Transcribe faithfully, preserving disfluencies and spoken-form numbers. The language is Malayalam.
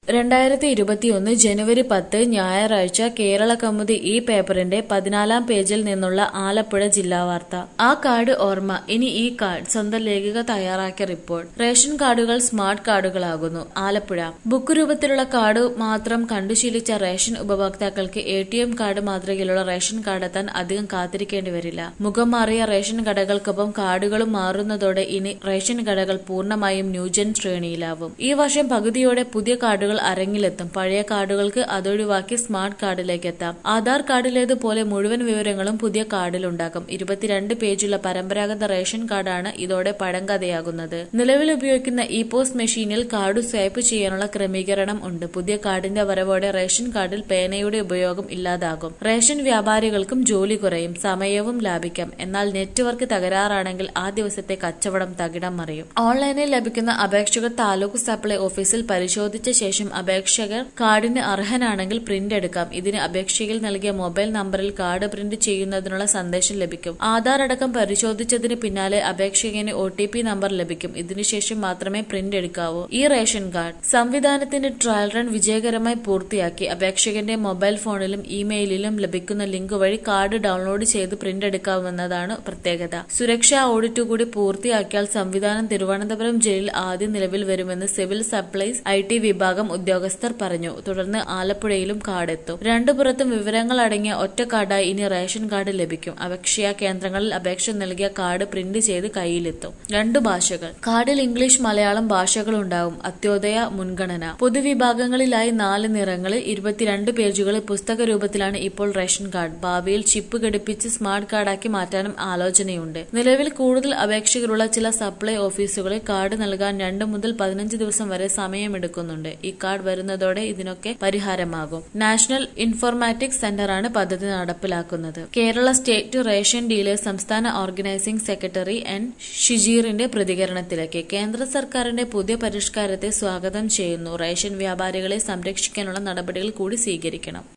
രണ്ടായിരത്തി ഇരുപത്തിയൊന്ന് ജനുവരി പത്ത് ഞായറാഴ്ച കേരള കൗമുദി ഈ പേപ്പറിന്റെ പതിനാലാം പേജിൽ നിന്നുള്ള ആലപ്പുഴ ജില്ലാ വാർത്ത. ആ കാർഡ് ഓർമ്മ, ഇനി ഈ കാർഡ്. സ്വന്തം ലേഖിക തയ്യാറാക്കിയ റിപ്പോർട്ട്. റേഷൻ കാർഡുകൾ സ്മാർട്ട് കാർഡുകളാകുന്നു. ആലപ്പുഴ. ബുക്ക് രൂപത്തിലുള്ള കാർഡ് മാത്രം കണ്ടുശീലിച്ച റേഷൻ ഉപഭോക്താക്കൾക്ക് എ ടി എം കാർഡ് മാതൃകയിലുള്ള റേഷൻ കാർഡെത്താൻ അധികം കാത്തിരിക്കേണ്ടി വരില്ല. മുഖം മാറിയ റേഷൻ കടകൾക്കൊപ്പം കാർഡുകളും മാറുന്നതോടെ ഇനി റേഷൻ കടകൾ പൂർണ്ണമായും ന്യൂജൻ ശ്രേണിയിലാവും. ഈ വർഷം പകുതിയോടെ പുതിയ കാർഡുകൾ അരങ്ങിലെത്തും. പഴയ കാർഡുകൾക്ക് അതൊഴിവാക്കി സ്മാർട്ട് കാർഡിലേക്ക് എത്താം. ആധാർ കാർഡിലേതുപോലെ മുഴുവൻ വിവരങ്ങളും പുതിയ കാർഡിലുണ്ടാകും. ഇരുപത്തിരണ്ട് പേജുള്ള പരമ്പരാഗത റേഷൻ കാർഡാണ് ഇതോടെ പഴങ്കഥയാകുന്നത്. നിലവിൽ ഉപയോഗിക്കുന്ന ഇ പോസ് മെഷീനിൽ കാർഡ് സ്വൈപ്പ് ചെയ്യാനുള്ള ക്രമീകരണം ഉണ്ട്. പുതിയ കാർഡിന്റെ വരവോടെ റേഷൻ കാർഡിൽ പേനയുടെ ഉപയോഗം ഇല്ലാതാകും. റേഷൻ വ്യാപാരികൾക്കും ജോലി കുറയും, സമയവും ലാഭിക്കാം. എന്നാൽ നെറ്റ്വർക്ക് തകരാറാണെങ്കിൽ ആ ദിവസത്തെ കച്ചവടം തകിടം മറിയും. ഓൺലൈനിൽ ലഭിക്കുന്ന അപേക്ഷകൾ താലൂക്ക് സപ്ലൈ ഓഫീസിൽ പരിശോധിച്ച ശേഷം അപേക്ഷകർ കാർഡിന് അർഹനാണെങ്കിൽ പ്രിന്റ് എടുക്കാം. ഇതിന് അപേക്ഷയിൽ നൽകിയ മൊബൈൽ നമ്പറിൽ കാർഡ് പ്രിന്റ് ചെയ്യുന്നതിനുള്ള സന്ദേശം ലഭിക്കും. ആധാർ അടക്കം പരിശോധിച്ചതിന് പിന്നാലെ അപേക്ഷകന് ഒ ടി പി നമ്പർ ലഭിക്കും. ഇതിനുശേഷം മാത്രമേ പ്രിന്റ് എടുക്കാവൂ. ഈ റേഷൻ കാർഡ് സംവിധാനത്തിന്റെ ട്രയൽ റൺ വിജയകരമായി പൂർത്തിയാക്കി. അപേക്ഷകന്റെ മൊബൈൽ ഫോണിലും ഇമെയിലിലും ലഭിക്കുന്ന ലിങ്ക് വഴി കാർഡ് ഡൗൺലോഡ് ചെയ്ത് പ്രിന്റ് എടുക്കാവുന്നതാണ് പ്രത്യേകത. സുരക്ഷാ ഓഡിറ്റ് കൂടി പൂർത്തിയാക്കിയാൽ സംവിധാനം തിരുവനന്തപുരം ജില്ലയിൽ ആദ്യം നിലവിൽ വരുമെന്ന് സിവിൽ സപ്ലൈസ് ഐ ടി വിഭാഗം ഉദ്യോഗസ്ഥർ പറഞ്ഞു. തുടർന്ന് ആലപ്പുഴയിലും കാർഡ് എത്തും. രണ്ടു പുറത്തും വിവരങ്ങൾ അടങ്ങിയ ഒറ്റ കാർഡായി ഇനി റേഷൻ കാർഡ് ലഭിക്കും. അപേക്ഷാ കേന്ദ്രങ്ങളിൽ അപേക്ഷ നൽകിയ കാർഡ് പ്രിന്റ് ചെയ്ത് കയ്യിലെത്തും. രണ്ടു ഭാഷകൾ. കാർഡിൽ ഇംഗ്ലീഷ്, മലയാളം ഭാഷകളുണ്ടാവും. അത്യോദയ മുൻഗണന. പൊതുവിഭാഗങ്ങളിലായി നാല് നിറങ്ങളിൽ ഇരുപത്തിരണ്ട് പേജുകളിൽ പുസ്തക രൂപത്തിലാണ് ഇപ്പോൾ റേഷൻ കാർഡ്. ഭാവിയിൽ ചിപ്പ് ഘടിപ്പിച്ച് സ്മാർട്ട് കാർഡാക്കി മാറ്റാനും ആലോചനയുണ്ട്. നിലവിൽ കൂടുതൽ അപേക്ഷകരുള്ള ചില സപ്ലൈ ഓഫീസുകളിൽ കാർഡ് നൽകാൻ രണ്ട് മുതൽ പതിനഞ്ച് ദിവസം വരെ സമയമെടുക്കുന്നുണ്ട്. ഈ കാർഡ് വരുന്നതോടെ ഇതിനൊക്കെ പരിഹാരമാകും. നാഷണൽ ഇൻഫോർമാറ്റിക്സ് സെന്ററാണ് പദ്ധതി നടപ്പിലാക്കുന്നത്. കേരള സ്റ്റേറ്റ് റേഷൻ ഡീലേഴ്സ് സംസ്ഥാന ഓർഗനൈസിംഗ് സെക്രട്ടറി എൻ ഷിജീറിന്റെ പ്രതികരണത്തിലേക്ക്. കേന്ദ്ര സർക്കാരിന്റെ പുതിയ പരിഷ്കാരത്തെ സ്വാഗതം ചെയ്യുന്നു. റേഷൻ വ്യാപാരികളെ സംരക്ഷിക്കാനുള്ള നടപടികൾ കൂടി സ്വീകരിക്കണം.